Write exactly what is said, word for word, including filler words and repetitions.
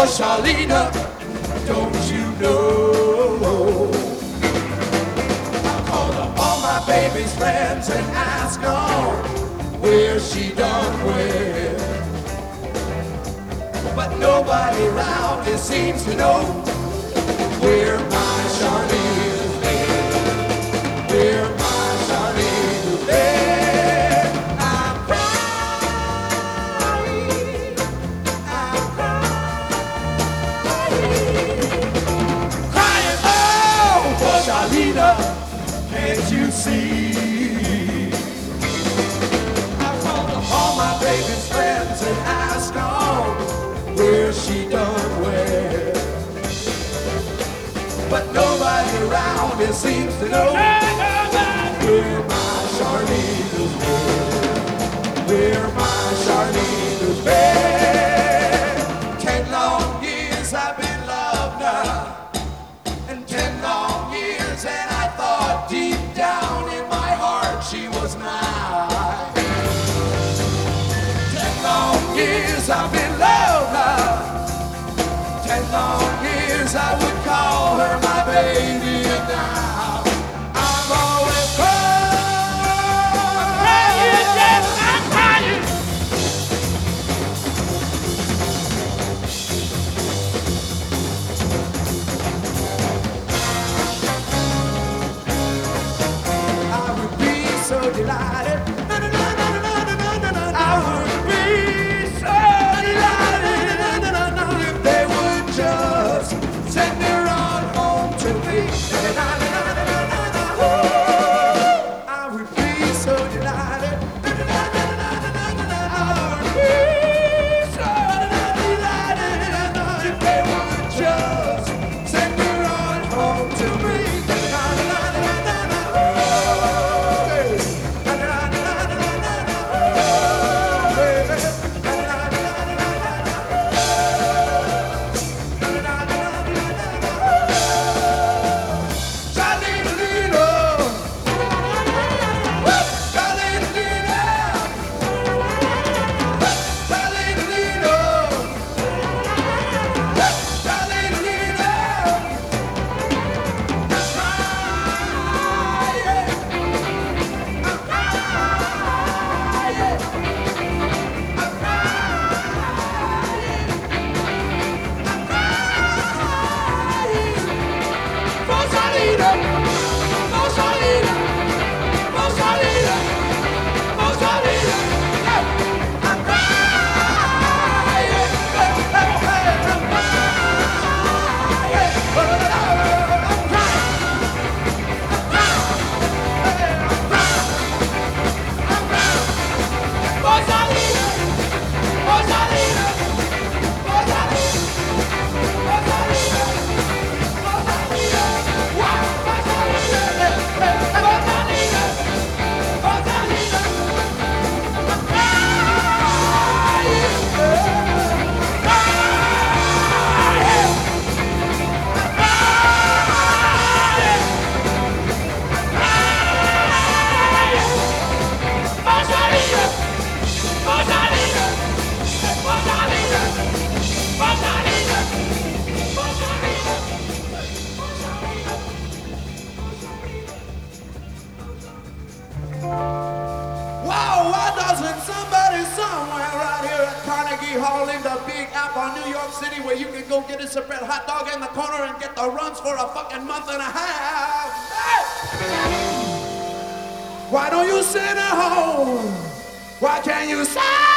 for Charlene, don't you know? I called up all my baby's friends and asked them where she done with. But nobody around here seems to know where my Charlene is dead. Where my Charlene is dead. I'm crying, I'm crying, crying, oh, for Charlene, can't you see? I called up all my baby's friends and asked them where she done with. But nobody around here seems to know where my Charlene is been. Where my Charlene is been. Ten long years I've been loved now, and ten long years, and I thought deep down in my heart she was mine. Ten long years I've been loved now. Ten long years I would call her my baby, and now I'm always crying. I'm crying, yes, I'm crying. I would be so delighted. Na, na, na, na, na, na, na, na, na. I would be so delighted na, na, na, na, if they would just send her on home to me. Na, na, na, na, na, na, na, na. Ooh, I would be so delighted. Na, na, na, na, na, na, na, na, na. I would be so delighted na, na, na, if they would just send her on home to me. Na, na, na, na, na, na, na, na. Ooh, baby. Na, na, na, na, na, na, na, na. Ooh, baby. Na, na, na, na, na, na, na. Wow, why doesn't somebody somewhere right here at Carnegie Hall in the Big Apple, New York City, where you can go get a separate hot dog in the corner and get the runs for a fucking month and a half? Hey! Why don't you send her home? Why can't you send